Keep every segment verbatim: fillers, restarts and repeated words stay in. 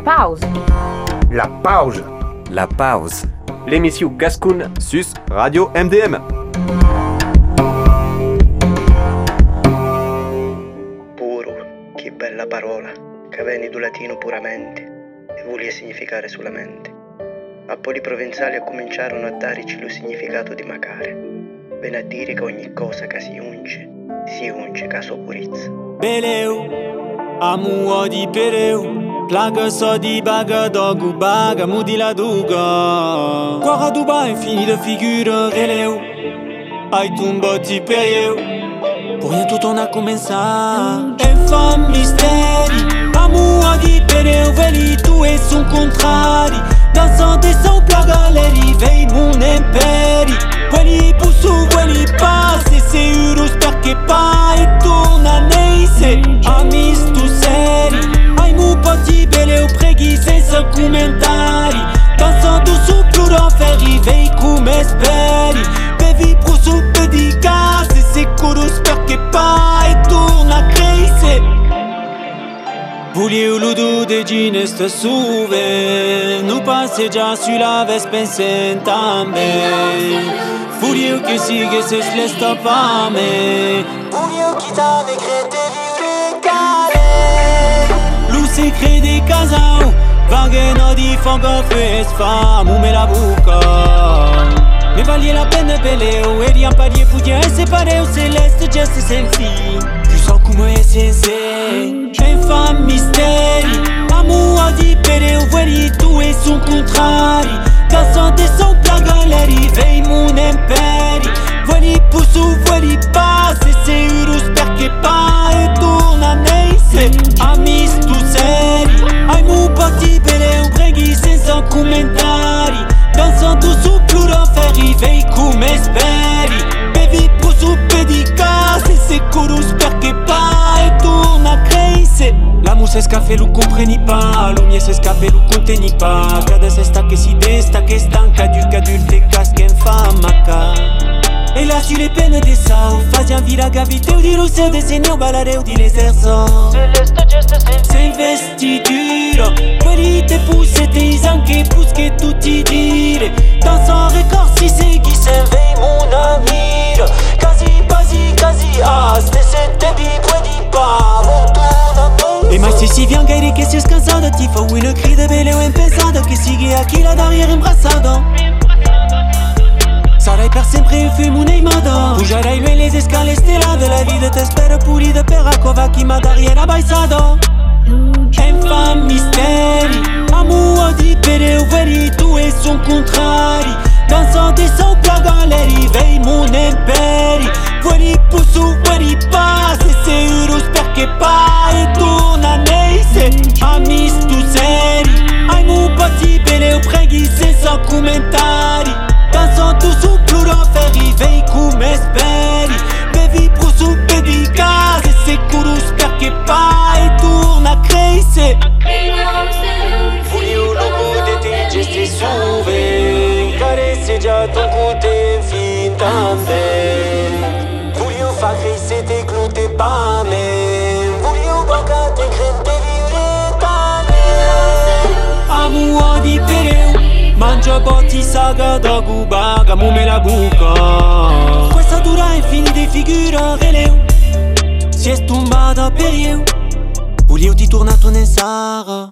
pause. La pause. La pause. L'émission Gascon Sus Radio M D M. Puro, che bella parola, che viene dal latino puramente e vuole significare solamente. Ma poi i provenzali cominciarono a darci lo significato di macare. Viene a dire che ogni cosa che si unge, si unge caso purizza. Beleu, amuo di pereu, plaga so di baga dogu baga mudi la duga. Guarda Dubai fini de figure releu, ai tumbati perieu, pour rien tout on a commencé. Infâme mysteri, amuo di pereu, veli tu e son contrari. Dansant e sans plaga leri, vei mon imperi. Vuoi pusu, vuoi passe, se urus perché pa e torna neise. Amis tu seri, ai mu poti bele o preghi senza commentari. Dansando su pluro ferri, vei come speri. Bevi pusu pedica, se se curus perché pa e torna creise. Voulez l'udo de gine sta suve, nous passeggia sulla vespa in tambe. Voulez che si che se slesta fame, voulez che t'ave crete vivre cale. Lu secret des casao, vagano di fango fes fam, ou me la buca. Mais valait la peine beleu, et rien parier fouillé, séparé au céleste, just selfie. Tu sens come è sensei. Infâme mysteri, amour di pereu, vuoi tu e son contrari. Dansant e sans plaga leri, vei mon imperi. Vuoi pusu, vuoi passe, se urus perché pa e torna neise. Amis tu seri, ai mu poti beleu, preghi senza commentari. Dansant su pluro ferri, vei come speri. Bevi pusu pedica, se se curus perché pa e torna creise. La mousse escafé lu compreni pas, lu mie s'escape lu conteni pas. Cada se sta che si desta che stanca du cadulte casque infamaca. E là su le peine de sao, faziam vira gavite o di russe de segno balare o di l'eserzo. Se investitura, quelli te pousse te isan che pusche tutti dire. Dans un record si c'est qui s'éveille mon amir. Quasi basi, quasi as, te se te bi puedi pas, mon tourne. E mai se si vient gaire che si scansado, ti fa un cri de beleu impensado che sigue a chi la derrière imbrassado. Sarai per sempre il film un eimado. Bougerai lui les escales stellar de la vida te spero puli de peracova chi ma derrière abbaissado. Infâme mysteri, amour di pereu, vuoi tu e son contrari. Dansant e sans plaga leri, vei mon imperi. Vuoi pusu, vuoi passe, se urus perché pa e torna neise. Amis tu seri, ai mu poti beleu, preghi senza commentari. Dansant su pluro ferri, vei come speri. Bevi pusu pedica, se se curus perché pa e torna creise. Voulez logo de te gesti suve, careseggia ton côté fin tambe. Voulez fa crescer tes clous tes pames. Voulez banca te crème te vivre tane. Amour di pereu, mangia botti saga da gubaga, mume la buca. Questa dura infini di figure releu, si è tombata per io. Voulez ti tornato nel Sahara.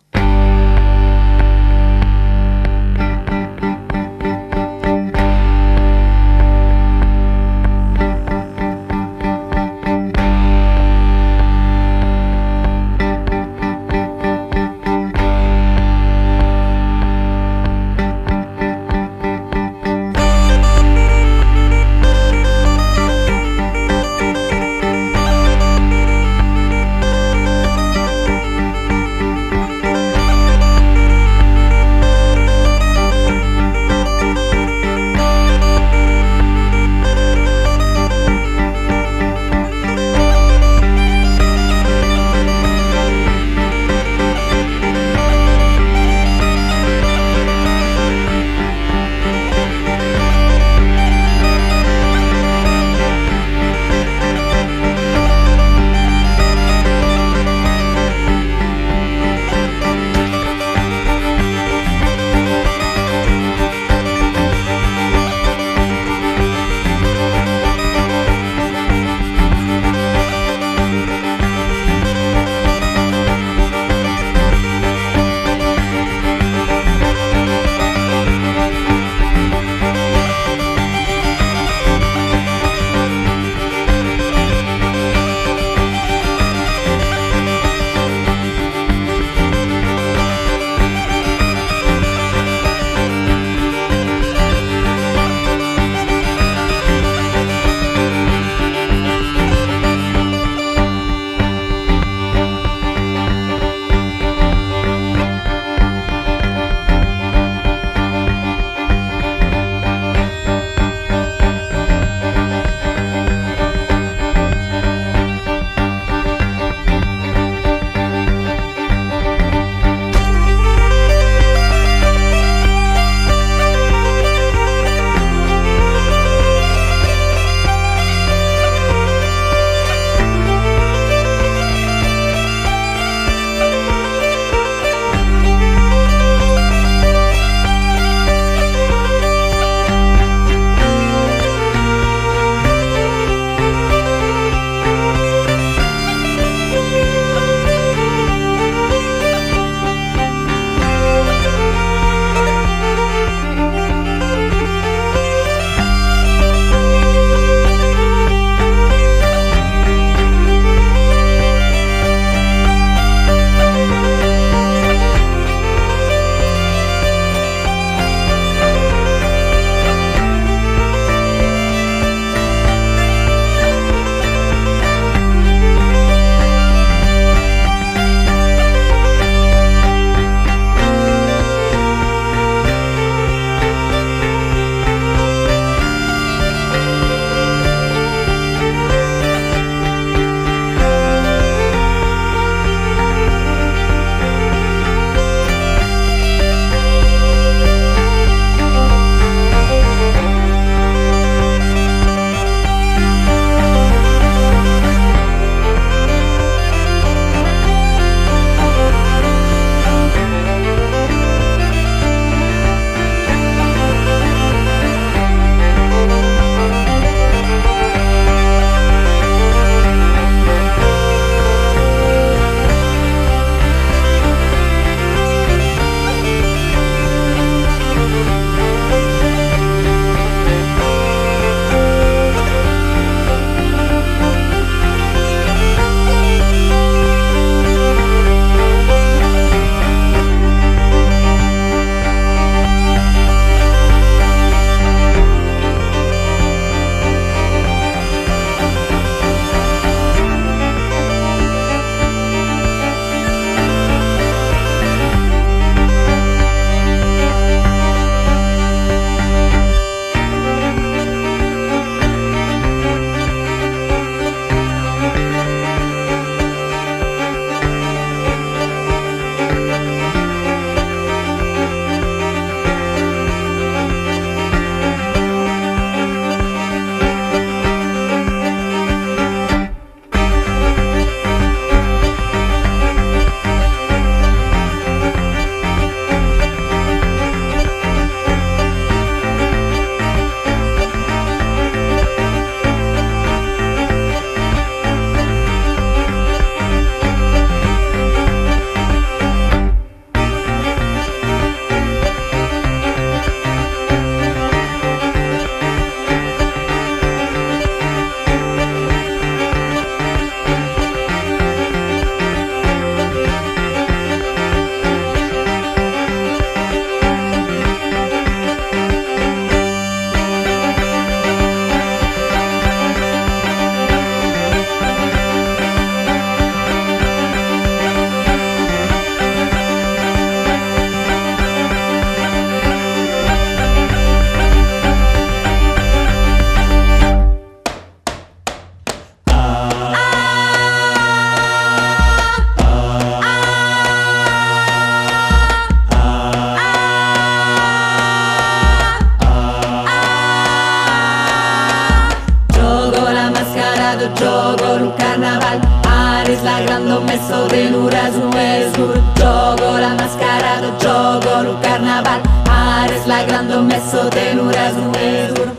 la grande ho messo de l'ura su esgur. Gioco la mascherata, gioco lo carnaval. Ares la grande ho messo de l'ura su esgur.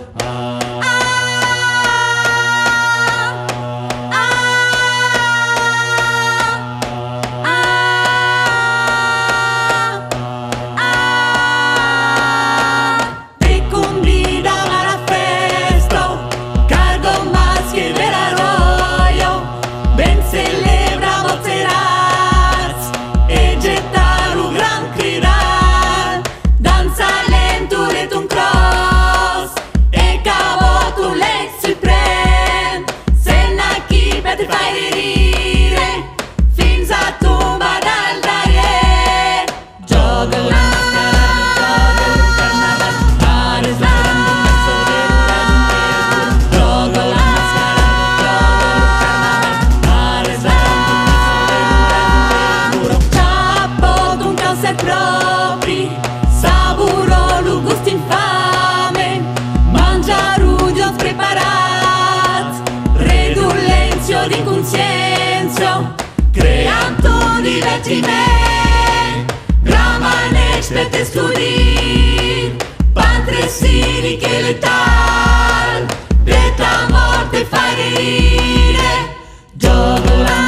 Spete studir, pantresini che letal, de ta morte fai rire. Gioco la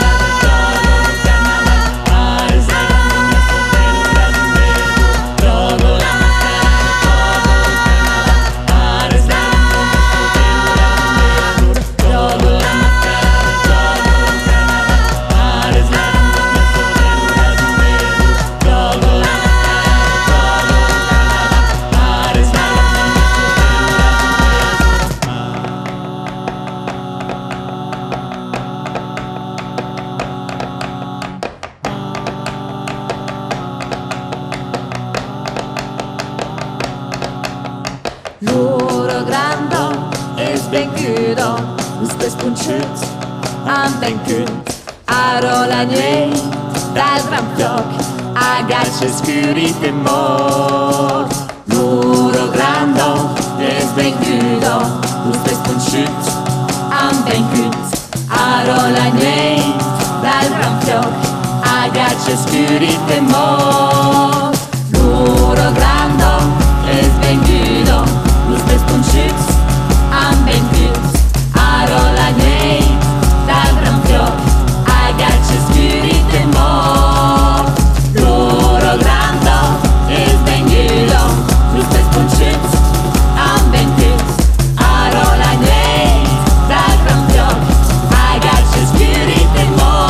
am venkut, aro la nuit, dal gran floc, agace scurite mor. Loro grando, es vengudo, usted spunchut, am venkut, aro la nuit, dal gran floc, agace scurite mor. Loro grando, es vengudo, usted spunchut, am venkut, aro la nuit, dal gran floc, agace scurite mor. Loro grando, es vengudo, usted spunchut, am venkut, aro la nuit, dal gran floc, agace scurite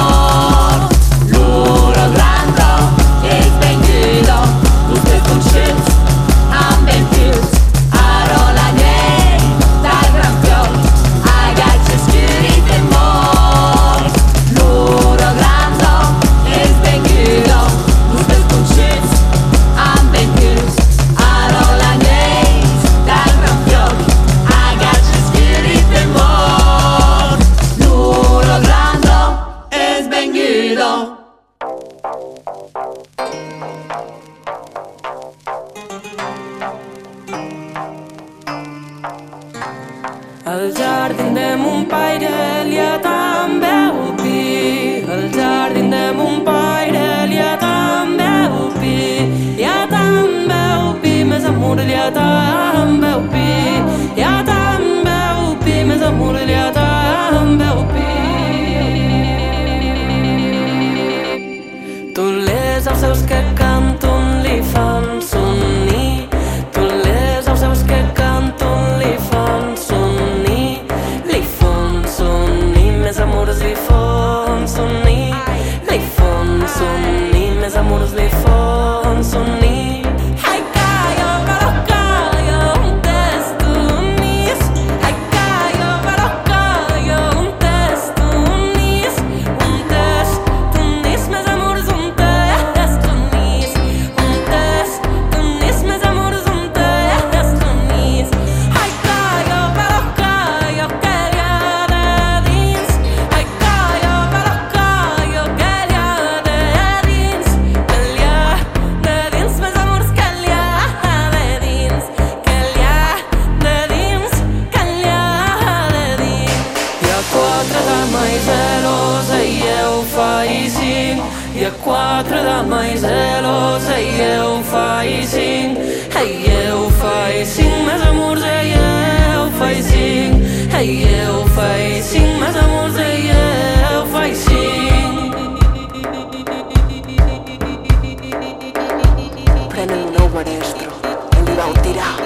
mor. Loro grando, es vengudo, usted spunchut, e a quatro dá mais elos. Ei, eu faz sim, ei, eu faz sim, mas amor, ei, eu faz sim, ei, eu faz sim, mas amor, ei, eu faz sim. Prendem um novo maestro, ele irá o tirar.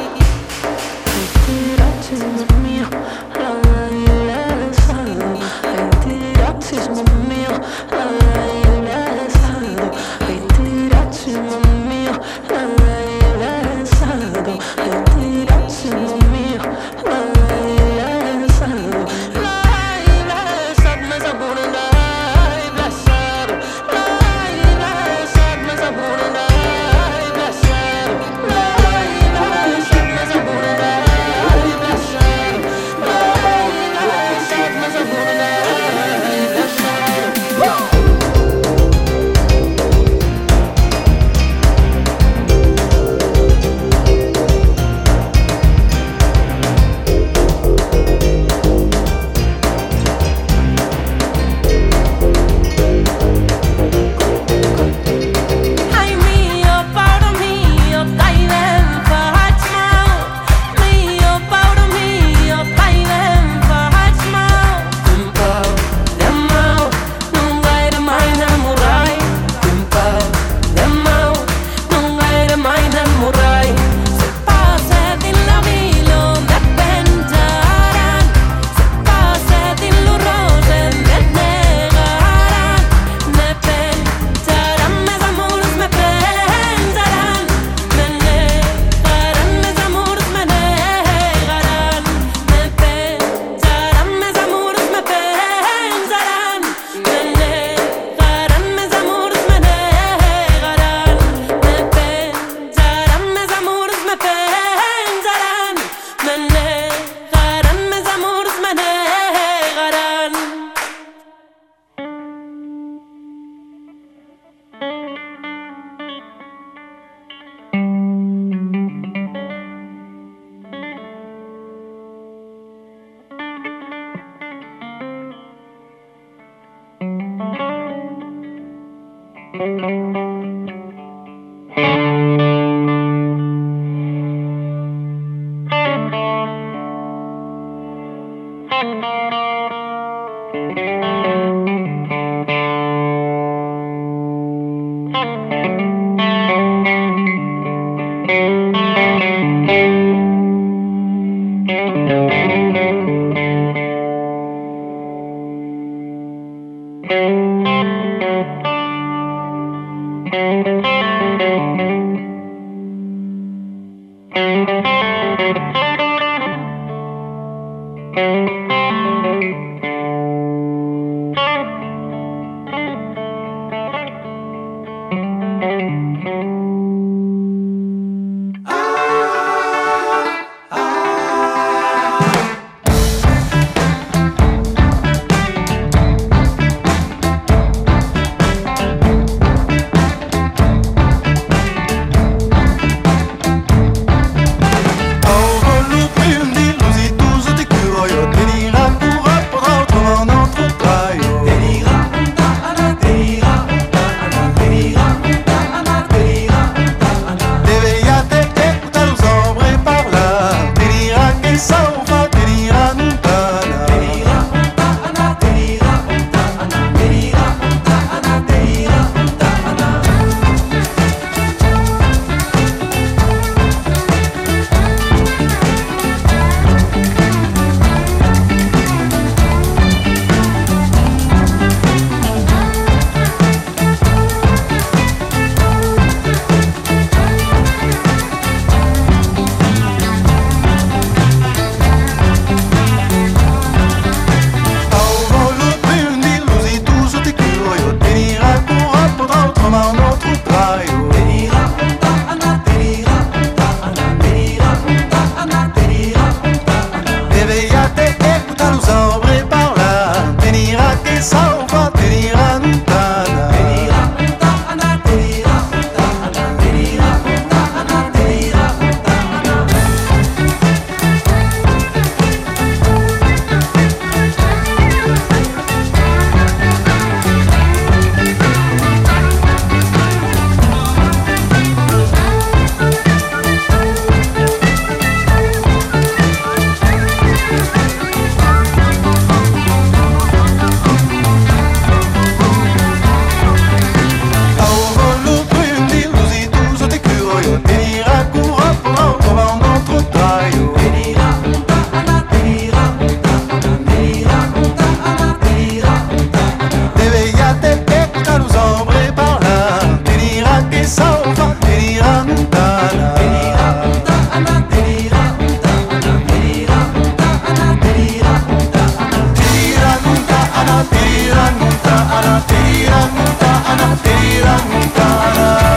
ana, tira nunca ana.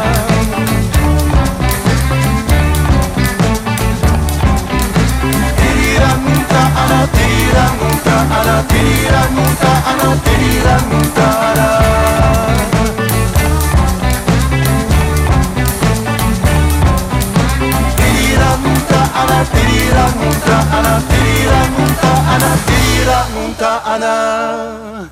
Ana tira nunca ana tira nunca ana tira nunca ana tira nunca ana tira nunca ana tira nunca ana tira nunca ana.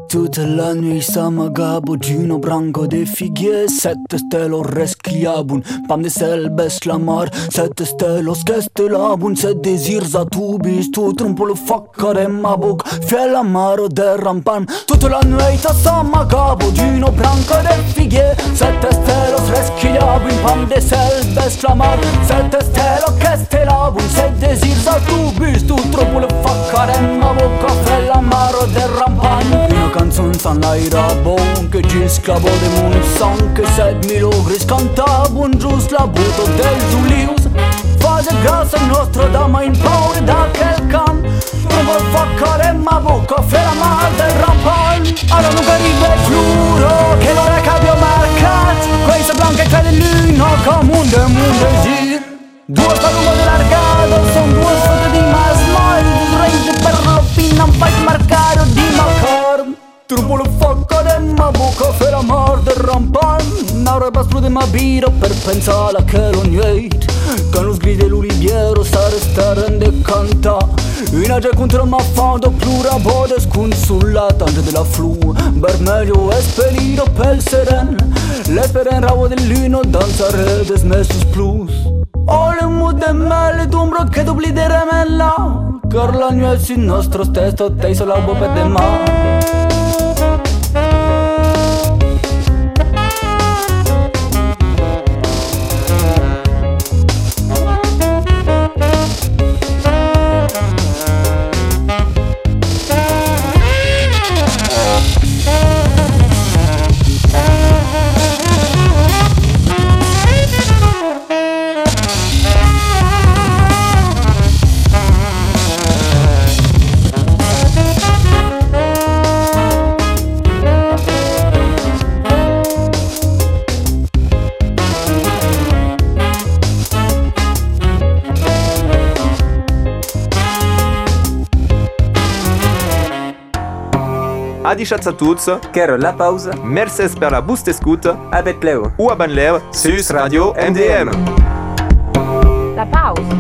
Toute la nuit ça m'agabe d'une branco de figuier. Sette stelos reschiabun, pam de selbes la mar. Sette stelos kestelabun, se desirza tu bis tu trumpul faccare mabuc. Fiel amaro de rampan. Toute la nuit ça m'agabe d'une branco de figuier. Sette stelos reschiabun, pam de selbes la mar. Sette stelos kestelabun, se desirza tu bis tu trumpul faccare mabuc. Fiel amaro de rampan. Canzun san l'aira bon che ci sclavo de mun son che set milogris cantabun gius la buto del Julius. Face grasa il nostro dama in paure da quel can. Non vuol faccare ma bocca fe la mal del rampan. Alla lunga rive giuro che non è cambio marcat. Questa blanca e crede lino comun de mundesi. Due palumos de largado son due foto di masmoi. Range per lo fina un fight marcaro di macar. Trumpul faccare ma bocca fe la mar del rampan. N'avrei bastru de ma biro per pensare a che lo nuit. Că nu sgride l'uliviero sta restare de canta. In age contro ma fondo plura bodes cun sulla tante de la flu. Bermeglio espelito pel seren. L'esperen ravo del lino danzare desmesus plus. Ole mu de mele d'umbro che dubli de remella. Car la nuit si nostro stesso te isola bobe de ma. Adichatz a tous, ker la pause, merci per la boost escoute, a bet pleu ou a Banler, sus Radio M D M. La pause.